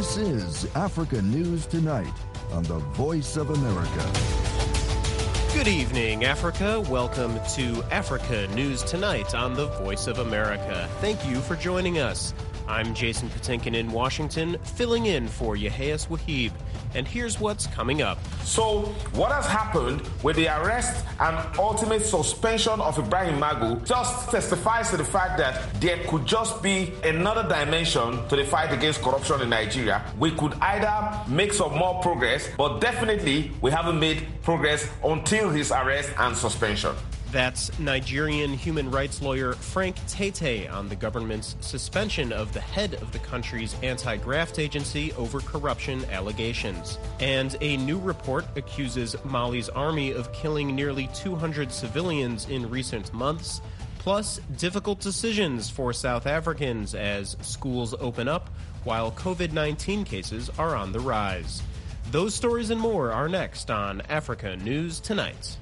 This is Africa News Tonight on the Voice of America. Good evening, Africa. Welcome to Africa News Tonight on the Voice of America. Thank you for joining us. I'm Jason Patinkin in Washington, filling in for Yehias Wahib. And here's what's coming up. So, what has happened with the arrest and ultimate suspension of Ibrahim Magu just testifies to the fact that there could just be another dimension to the fight against corruption in Nigeria. We could either make some more progress, but definitely we haven't made progress until his arrest and suspension. That's Nigerian human rights lawyer Frank Tete on the government's suspension of the head of the country's anti-graft agency over corruption allegations. And a new report accuses Mali's army of killing nearly 200 civilians in recent months, plus difficult decisions for South Africans as schools open up while COVID-19 cases are on the rise. Those stories and more are next on Africa News Tonight.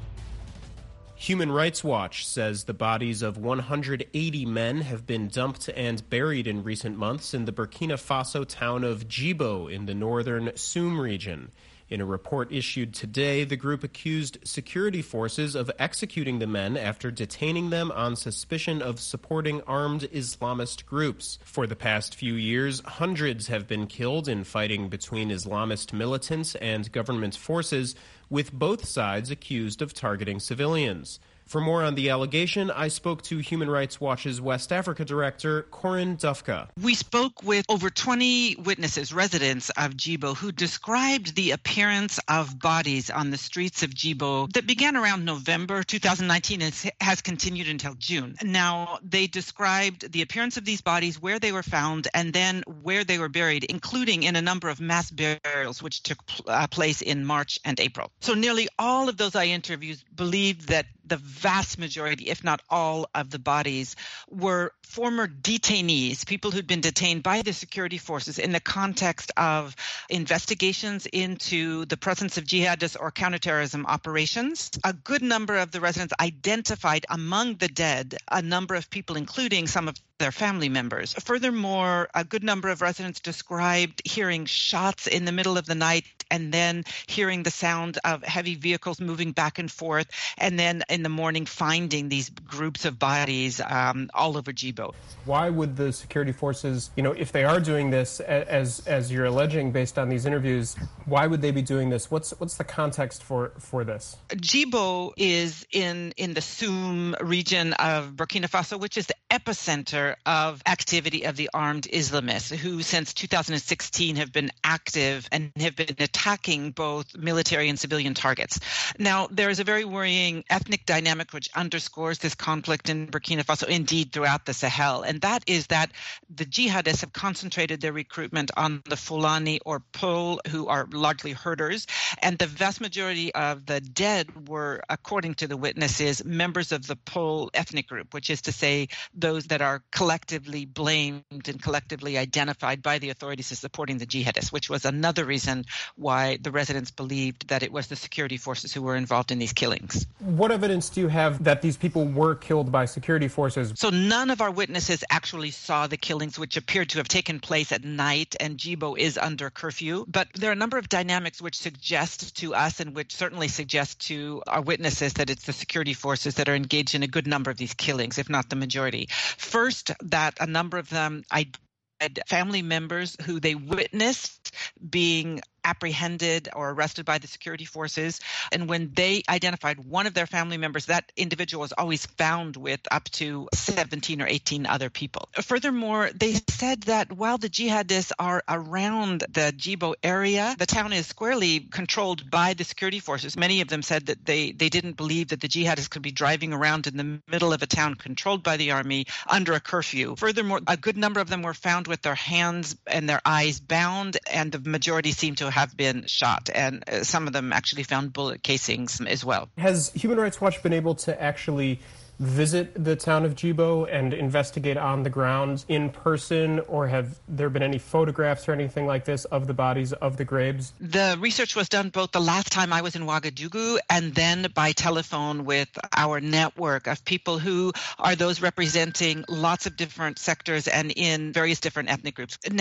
Human Rights Watch says the bodies of 180 men have been dumped and buried in recent months in the Burkina Faso town of Djibo in the northern Soum region. In a report issued today, the group accused security forces of executing the men after detaining them on suspicion of supporting armed Islamist groups. For the past few years, hundreds have been killed in fighting between Islamist militants and government forces, with both sides accused of targeting civilians. For more on the allegation, I spoke to Human Rights Watch's West Africa director, Corinne Dufka. We spoke with over 20 witnesses, residents of Djibo, who described the appearance of bodies on the streets of Djibo that began around November 2019 and has continued until June. Now, they described the appearance of these bodies, where they were found, and then where they were buried, including in a number of mass burials which took place in March and April. So nearly all of those I interviewed believed that the vast majority, if not all, of the bodies were former detainees, people who'd been detained by the security forces in the context of investigations into the presence of jihadist or counterterrorism operations. A good number of the residents identified among the dead a number of people, including some of their family members. Furthermore, a good number of residents described hearing shots in the middle of the night and then hearing the sound of heavy vehicles moving back and forth, and then in the morning finding these groups of bodies all over Djibo. Why would the security forces, if they are doing this, as you're alleging based on these interviews, why would they be doing this? What's the context for this? Djibo is in the Soum region of Burkina Faso, which is the epicenter of activity of the armed Islamists, who since 2016 have been active and have been attacking both military and civilian targets. Now, there is a very worrying ethnic dynamic which underscores this conflict in Burkina Faso, indeed throughout the Sahel, and that is that the jihadists have concentrated their recruitment on the Fulani or Peul, who are largely herders, and the vast majority of the dead were, according to the witnesses, members of the Peul ethnic group, which is to say those that are collectively blamed and collectively identified by the authorities as supporting the jihadists, which was another reason why the residents believed that it was the security forces who were involved in these killings. What evidence do you have that these people were killed by security forces? So none of our witnesses actually saw the killings, which appeared to have taken place at night, and Djibo is under curfew. But there are a number of dynamics which suggest to us, and which certainly suggest to our witnesses, that it's the security forces that are engaged in a good number of these killings, if not the majority. First, that a number of them had family members who they witnessed being apprehended or arrested by the security forces. And when they identified one of their family members, that individual was always found with up to 17 or 18 other people. Furthermore, they said that while the jihadists are around the Djibo area, the town is squarely controlled by the security forces. Many of them said that they didn't believe that the jihadists could be driving around in the middle of a town controlled by the army under a curfew. Furthermore, a good number of them were found with their hands and their eyes bound, and the majority seemed to have been shot, and some of them actually found bullet casings as well. Has Human Rights Watch been able to actually visit the town of Djibo and investigate on the ground in person, or have there been any photographs or anything like this of the bodies, of the graves? The research was done both the last time I was in Ouagadougou and then by telephone with our network of people who are those representing lots of different sectors and in various different ethnic groups. Now,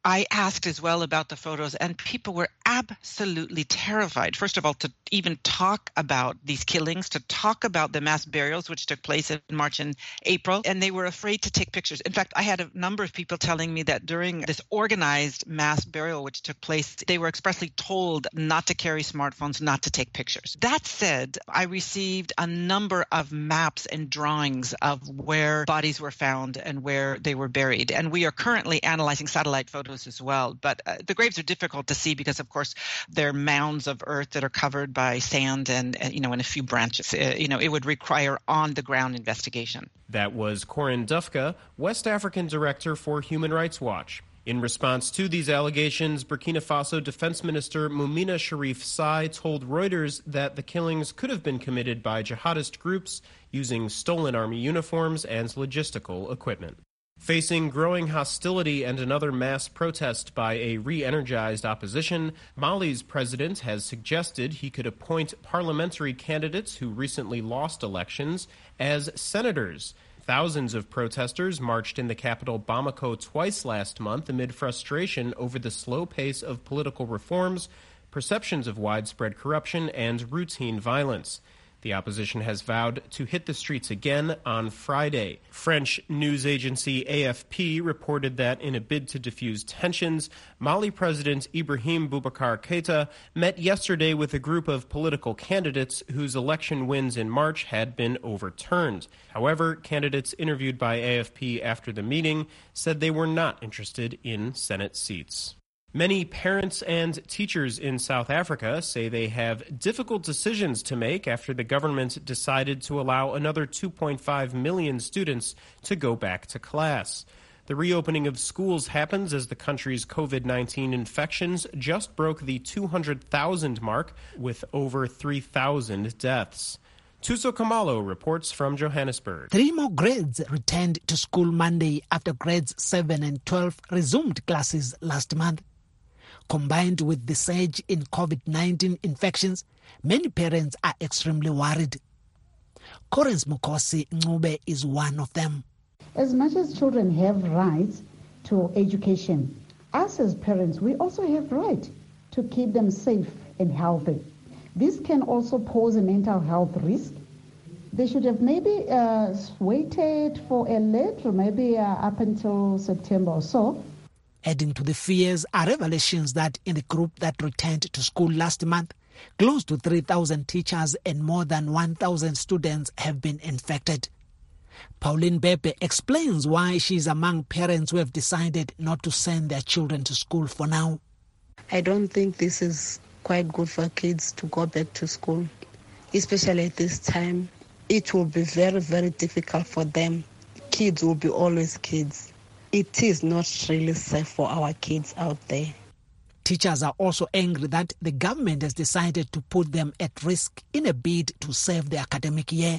I asked as well about the photos, and people were absolutely terrified. First of all, to even talk about these killings, to talk about the mass burials, which took place in March and April, and they were afraid to take pictures. In fact, I had a number of people telling me that during this organized mass burial, which took place, they were expressly told not to carry smartphones, not to take pictures. That said, I received a number of maps and drawings of where bodies were found and where they were buried. And we are currently analyzing satellite photos as well. But the graves are difficult to see because, of course, they're mounds of earth that are covered by sand and a few branches. It would require on-the-ground investigation. That was Corinne Dufka, West African Director for Human Rights Watch. In response to these allegations, Burkina Faso Defense Minister Moumina Sharif Sai told Reuters that the killings could have been committed by jihadist groups using stolen army uniforms and logistical equipment. Facing growing hostility and another mass protest by a re-energized opposition, Mali's president has suggested he could appoint parliamentary candidates who recently lost elections as senators. Thousands of protesters marched in the capital Bamako twice last month amid frustration over the slow pace of political reforms, perceptions of widespread corruption, and routine violence. The opposition has vowed to hit the streets again on Friday. French news agency AFP reported that in a bid to diffuse tensions, Mali President Ibrahim Boubacar Keïta met yesterday with a group of political candidates whose election wins in March had been overturned. However, candidates interviewed by AFP after the meeting said they were not interested in Senate seats. Many parents and teachers in South Africa say they have difficult decisions to make after the government decided to allow another 2.5 million students to go back to class. The reopening of schools happens as the country's COVID-19 infections just broke the 200,000 mark with over 3,000 deaths. Tuso Kamalo reports from Johannesburg. 3 more grades returned to school Monday after grades 7 and 12 resumed classes last month. Combined with the surge in COVID-19 infections, many parents are extremely worried. Correns Mukosi Ncube is one of them. As much as children have rights to education, us as parents, we also have right to keep them safe and healthy. This can also pose a mental health risk. They should have maybe waited for a little, maybe up until September or so. Adding to the fears are revelations that in the group that returned to school last month, close to 3,000 teachers and more than 1,000 students have been infected. Pauline Bebe explains why she is among parents who have decided not to send their children to school for now. I don't think this is quite good for kids to go back to school, especially at this time. It will be very, very difficult for them. Kids will be always kids. It is not really safe for our kids out there. Teachers are also angry that the government has decided to put them at risk in a bid to save the academic year.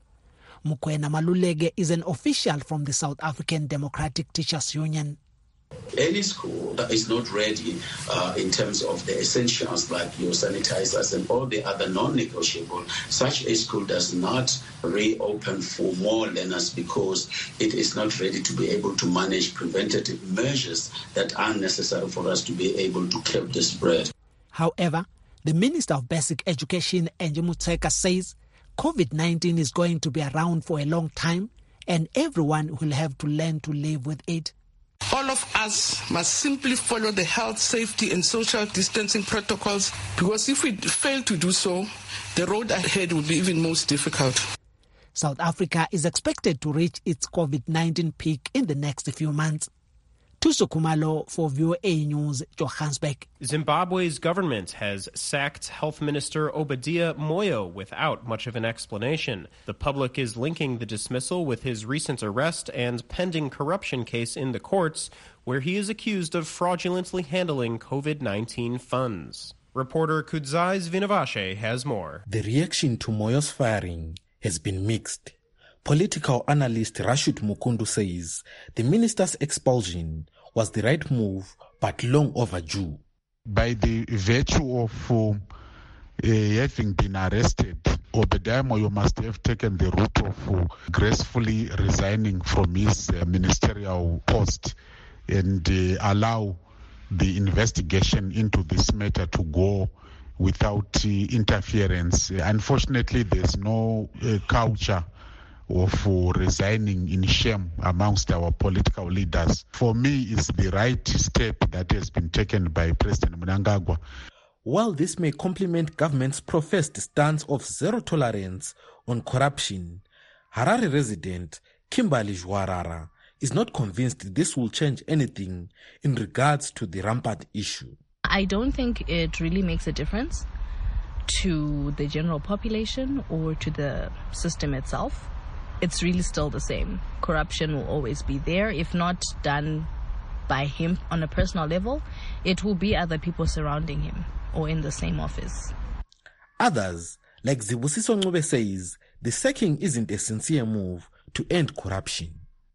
Mukwena Malulege is an official from the South African Democratic Teachers Union. Any school that is not ready in terms of the essentials like your sanitizers and all the other non-negotiable, such a school does not reopen for more learners because it is not ready to be able to manage preventative measures that are necessary for us to be able to curb the spread. However, the Minister of Basic Education, Angie Motshekga, says COVID-19 is going to be around for a long time and everyone will have to learn to live with it. All of us must simply follow the health, safety and social distancing protocols because if we fail to do so, the road ahead will be even most difficult. South Africa is expected to reach its COVID-19 peak in the next few months. Tuso Kumalo for VOA News, Johannesburg. Zimbabwe's government has sacked Health Minister Obadiah Moyo without much of an explanation. The public is linking the dismissal with his recent arrest and pending corruption case in the courts, where he is accused of fraudulently handling COVID-19 funds. Reporter Kudzai Zvinavashe has more. The reaction to Moyo's firing has been mixed. Political analyst Rashid Mukundu says the minister's expulsion was the right move, but long overdue. By the virtue of having been arrested, Obadiah Moyo must have taken the route of gracefully resigning from his ministerial post and allow the investigation into this matter to go without interference. Unfortunately, there's no culture of resigning in shame amongst our political leaders. For me, it's the right step that has been taken by President Mnangagwa. While this may complement government's professed stance of zero tolerance on corruption, Harare resident Kimberly Jwarara is not convinced this will change anything in regards to the rampant issue. I don't think it really makes a difference to the general population or to the system itself. It's really still the same. Corruption will always be there. If not done by him on a personal level, it will be other people surrounding him or in the same office. Others, like Zibusiso Ncube, says the sacking isn't a sincere move to end corruption.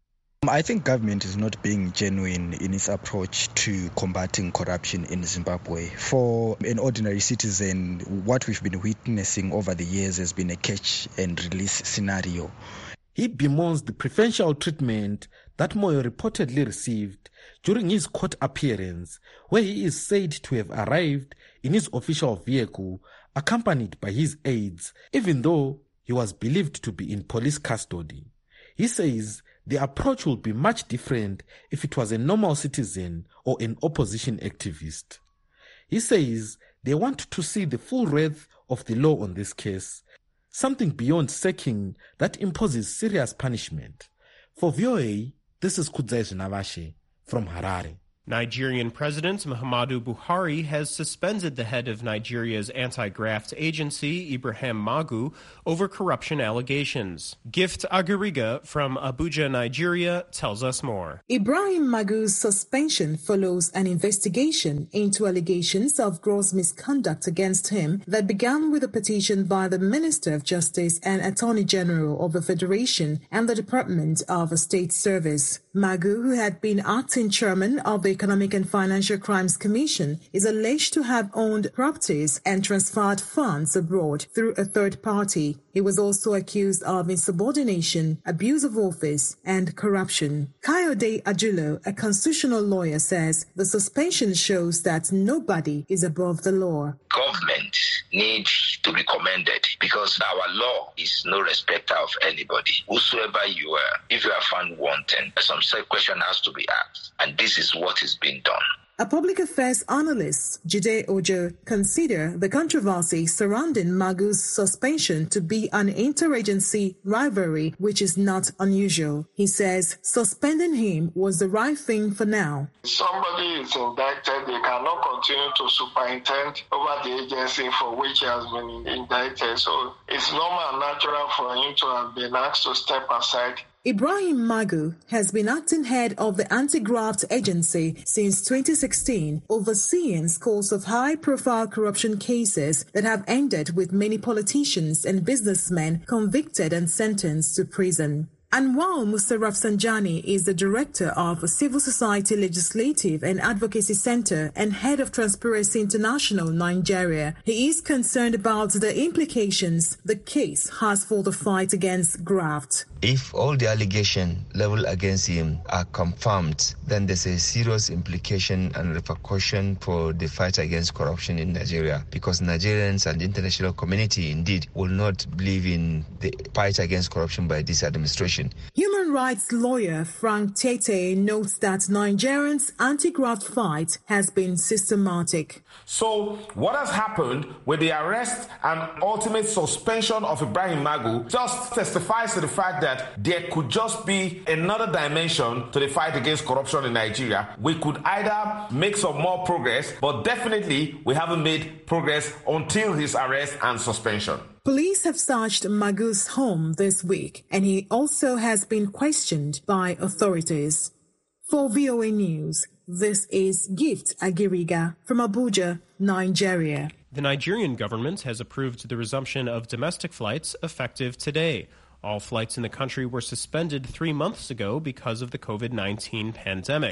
I think government is not being genuine in its approach to combating corruption in Zimbabwe. For an ordinary citizen, what we've been witnessing over the years has been a catch and release scenario. He bemoans the preferential treatment that Moyo reportedly received during his court appearance, where he is said to have arrived in his official vehicle accompanied by his aides, even though he was believed to be in police custody. He says the approach would be much different if it was a normal citizen or an opposition activist. He says they want to see the full breadth of the law on this case, something beyond sacking that imposes serious punishment. For VOA, this is Kudzai Navashe from Harare. Nigerian President Muhammadu Buhari has suspended the head of Nigeria's anti-graft agency, Ibrahim Magu, over corruption allegations. Gift Agiriga from Abuja, Nigeria, tells us more. Ibrahim Magu's suspension follows an investigation into allegations of gross misconduct against him that began with a petition by the Minister of Justice and Attorney General of the Federation and the Department of State Service. Magu, who had been acting chairman of the Economic and Financial Crimes Commission, is alleged to have owned properties and transferred funds abroad through a third party. He was also accused of insubordination, abuse of office, and corruption. Kayode Ajulo, a constitutional lawyer, says the suspension shows that nobody is above the law. Government needs to be commended because our law is no respecter of anybody. Whosoever you are, if you are found wanting, some question has to be asked, and this is what is being done. A public affairs analyst, Jide Ojo, consider the controversy surrounding Magu's suspension to be an interagency rivalry, which is not unusual. He says suspending him was the right thing for now. Somebody is indicted, they cannot continue to superintend over the agency for which he has been indicted. So it's normal and natural for him to have been asked to step aside. Ibrahim Magu has been acting head of the anti-graft agency since 2016, overseeing scores of high-profile corruption cases that have ended with many politicians and businessmen convicted and sentenced to prison. Anwar Musarraf Sanjani is the director of Civil Society Legislative and Advocacy Center and head of Transparency International Nigeria. He is concerned about the implications the case has for the fight against graft. If all the allegations leveled against him are confirmed, then there's a serious implication and repercussion for the fight against corruption in Nigeria, because Nigerians and the international community indeed will not believe in the fight against corruption by this administration. Human rights lawyer Frank Tete notes that Nigerians' anti-graft fight has been systematic. So what has happened with the arrest and ultimate suspension of Ibrahim Magu just testifies to the fact that there could just be another dimension to the fight against corruption in Nigeria. We could either make some more progress, but definitely we haven't made progress until his arrest and suspension. Police have searched Magu's home this week, and he also has been questioned by authorities. For VOA News, this is Gift Agiriga from Abuja, Nigeria. The Nigerian government has approved the resumption of domestic flights effective today. All flights in the country were suspended 3 months ago because of the COVID-19 pandemic.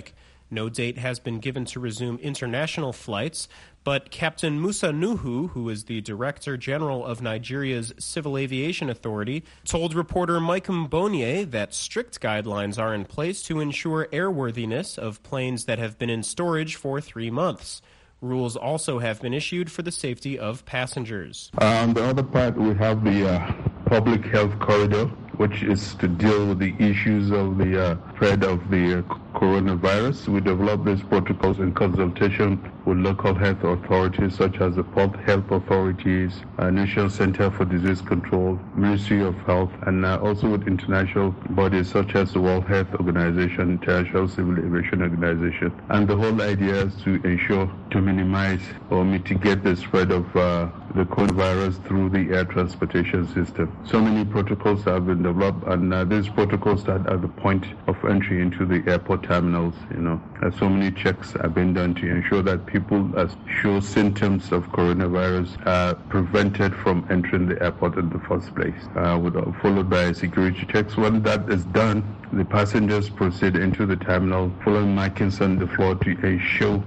No date has been given to resume international flights, but Captain Musa Nuhu, who is the Director General of Nigeria's Civil Aviation Authority, told reporter Mike Mbonye that strict guidelines are in place to ensure airworthiness of planes that have been in storage for 3 months. Rules also have been issued for the safety of passengers. On the other part, we have the public health corridor, which is to deal with the issues of the spread of the coronavirus. We developed these protocols in consultation with local health authorities such as the Port Health Authorities, National Center for Disease Control, Ministry of Health, and also with international bodies such as the World Health Organization, International Civil Aviation Organization. And the whole idea is to ensure to minimize or mitigate the spread of the coronavirus through the air transportation system. So many protocols have been developed, and these protocols start at the point of entry into the airport terminals. So many checks have been done to ensure that people that show symptoms of coronavirus are prevented from entering the airport in the first place, followed by security checks. When that is done, the passengers proceed into the terminal, following markings on the floor to ensure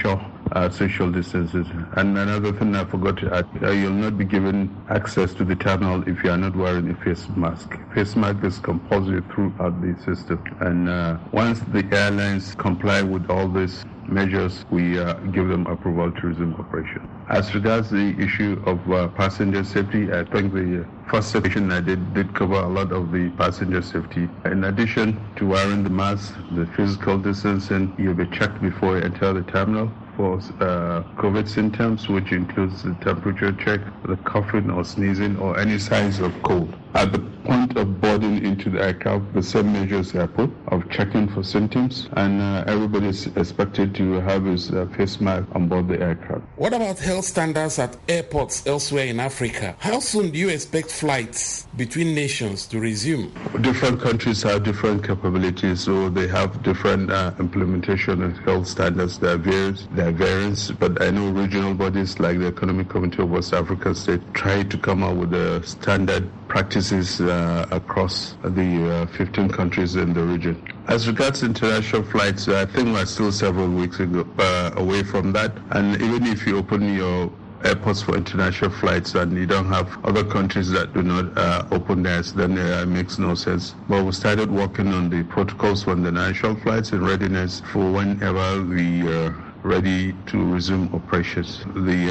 social distances. And another thing I forgot to add, you'll not be given access to the terminal if you are not wearing a face mask. Face mask is compulsory throughout the system. And once the airlines comply with all these measures, we give them approval to resume operation. As regards the issue of passenger safety, I think the first section I did cover a lot of the passenger safety. In addition to wearing the mask, the physical distancing, you'll be checked before you enter the terminal for COVID symptoms, which includes the temperature check, the coughing or sneezing, or any signs of cold. At the point of boarding into the aircraft, the same measures are put of checking for symptoms, and everybody is expected to have his face mask on board the aircraft. What about health standards at airports elsewhere in Africa? How soon do you expect flights between nations to resume? Different countries have different capabilities, so they have different implementation of health standards. There are variants, but I know regional bodies like the Economic Committee of West African States try to come up with a standard practices across the 15 countries in the region. As regards international flights, I think we're still several weeks away from that. And even if you open your airports for international flights and you don't have other countries that do not open theirs, then it makes no sense. But we started working on the protocols for international flights in readiness for whenever we ready to resume operations.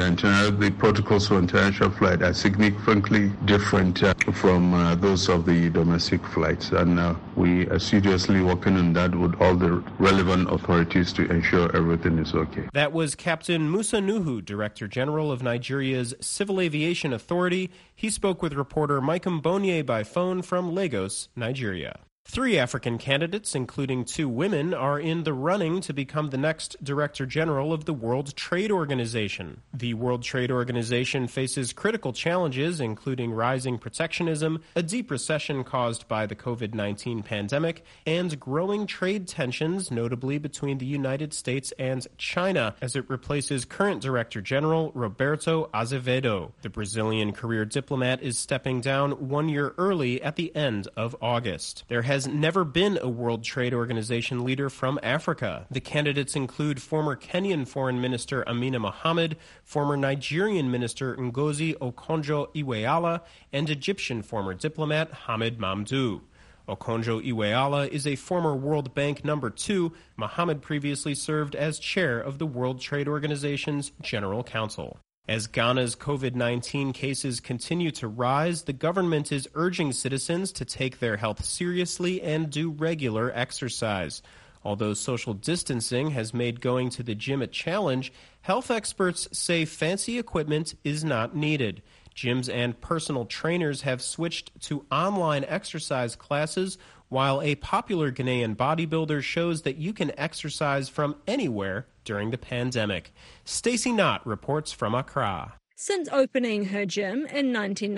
The protocols for international flight are significantly different from those of the domestic flights, and we are seriously working on that with all the relevant authorities to ensure everything is okay. That was Captain Musa Nuhu, Director General of Nigeria's Civil Aviation Authority. He spoke with reporter Mike Mbonye by phone from Lagos, Nigeria. 3 African candidates, including 2 women, are in the running to become the next Director General of the World Trade Organization. The World Trade Organization faces critical challenges, including rising protectionism, a deep recession caused by the COVID-19 pandemic, and growing trade tensions, notably between the United States and China, as it replaces current Director General Roberto Azevedo. The Brazilian career diplomat is stepping down 1 year early at the end of August. There has never been a World Trade Organization leader from Africa. The candidates include former Kenyan Foreign Minister Amina Mohamed, former Nigerian Minister Ngozi Okonjo-Iweala, and Egyptian former diplomat Hamid Mamdouh. Okonjo-Iweala is a former World Bank No. 2. Mohamed previously served as chair of the World Trade Organization's General Council. As Ghana's COVID-19 cases continue to rise, the government is urging citizens to take their health seriously and do regular exercise. Although social distancing has made going to the gym a challenge, health experts say fancy equipment is not needed. Gyms and personal trainers have switched to online exercise classes, while a popular Ghanaian bodybuilder shows that you can exercise from anywhere during the pandemic. Stacey Knott reports from Accra. Since opening her gym in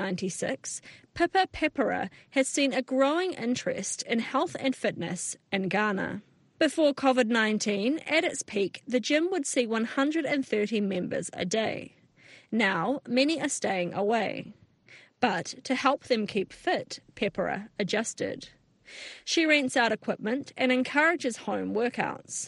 1996, Pippa Pepera has seen a growing interest in health and fitness in Ghana. Before COVID-19, at its peak, the gym would see 130 members a day. Now, many are staying away. But to help them keep fit, Pepera adjusted. She rents out equipment and encourages home workouts.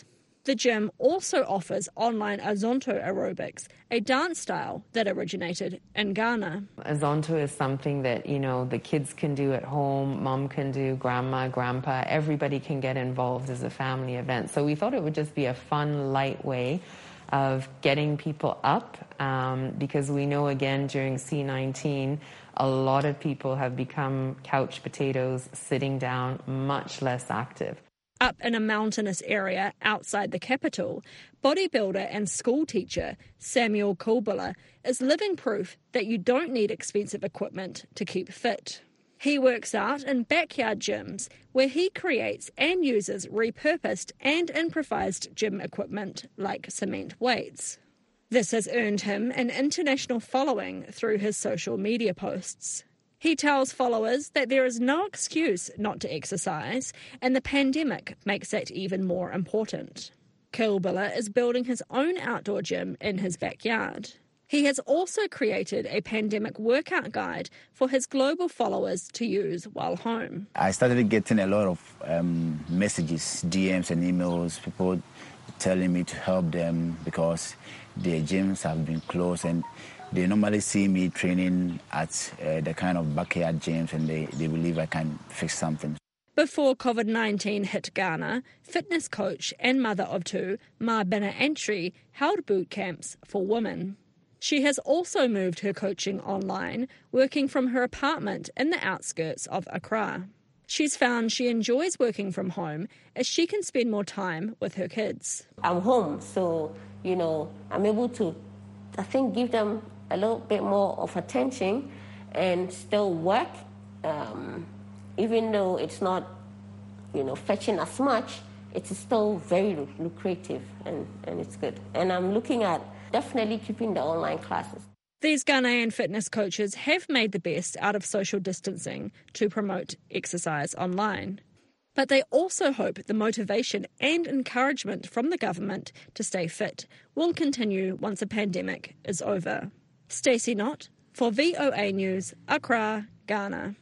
The gym also offers online Azonto aerobics, a dance style that originated in Ghana. Azonto is something that, the kids can do at home, mom can do, grandma, grandpa, everybody can get involved as a family event. So we thought it would just be a fun, light way of getting people up because we know, again, during C-19, a lot of people have become couch potatoes, sitting down, much less active. Up in a mountainous area outside the capital, bodybuilder and school teacher Samuel Kulbula is living proof that you don't need expensive equipment to keep fit. He works out in backyard gyms where he creates and uses repurposed and improvised gym equipment like cement weights. This has earned him an international following through his social media posts. He tells followers that there is no excuse not to exercise, and the pandemic makes that even more important. Kulbula is building his own outdoor gym in his backyard. He has also created a pandemic workout guide for his global followers to use while home. I started getting a lot of messages, DMs and emails, people telling me to help them because their gyms have been closed and they normally see me training at the kind of backyard gyms and they believe I can fix something. Before COVID-19 hit Ghana, fitness coach and mother of two, Ma Bina Antri, held boot camps for women. She has also moved her coaching online, working from her apartment in the outskirts of Accra. She's found she enjoys working from home as she can spend more time with her kids. I'm home, so, I'm able to, give them a little bit more of attention and still work, even though it's not, fetching as much, it's still very lucrative and it's good. And I'm looking at definitely keeping the online classes. These Ghanaian fitness coaches have made the best out of social distancing to promote exercise online. But they also hope the motivation and encouragement from the government to stay fit will continue once the pandemic is over. Stacey Knott for VOA News, Accra, Ghana.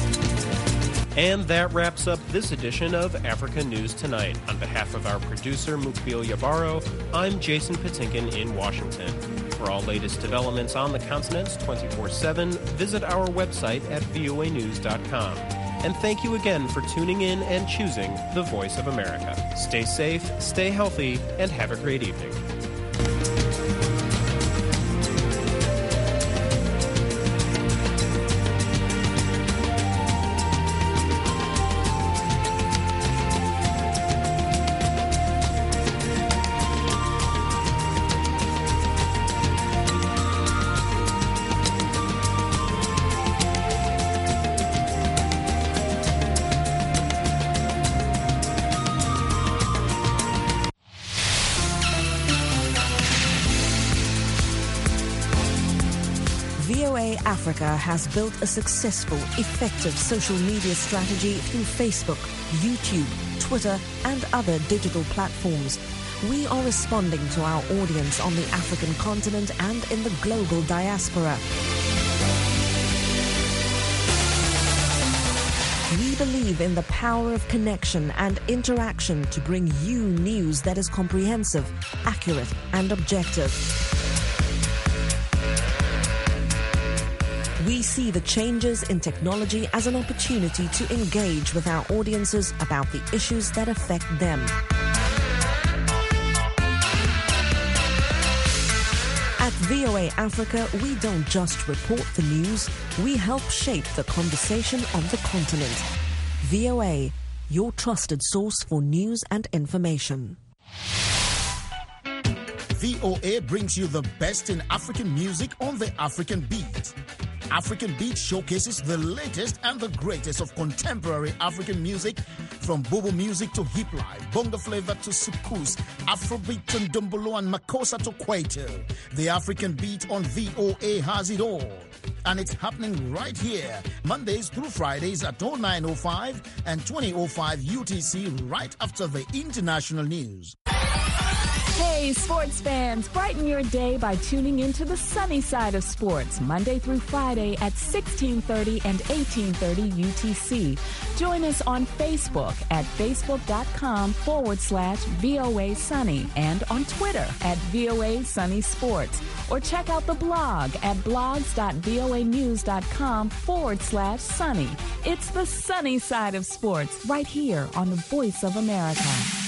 And that wraps up this edition of Africa News Tonight. On behalf of our producer, Mukbil Yabaro, I'm Jason Patinkin in Washington. For all latest developments on the continents 24/7, visit our website at voanews.com. And thank you again for tuning in and choosing the Voice of America. Stay safe, stay healthy, and have a great evening. VOA Africa has built a successful, effective social media strategy through Facebook, YouTube, Twitter, and other digital platforms. We are responding to our audience on the African continent and in the global diaspora. We believe in the power of connection and interaction to bring you news that is comprehensive, accurate, and objective. We see the changes in technology as an opportunity to engage with our audiences about the issues that affect them. At VOA Africa, we don't just report the news, we help shape the conversation on the continent. VOA, your trusted source for news and information. VOA brings you the best in African music on the African Beat. African Beat showcases the latest and the greatest of contemporary African music, from Bobo music to hip life, bongo flavor to soukous, Afrobeat to Ndombolo and Makossa to Kwaito. The African Beat on VOA has it all. And it's happening right here, Mondays through Fridays at 09:05 and 20:05 UTC, right after the international news. Hey, sports fans, brighten your day by tuning into the sunny side of sports, Monday through Friday at 1630 and 1830 UTC. Join us on Facebook at facebook.com/VOA Sunny and on Twitter at VOA Sunny Sports. Or check out the blog at blogs.voanews.com/sunny. It's the sunny side of sports right here on the Voice of America.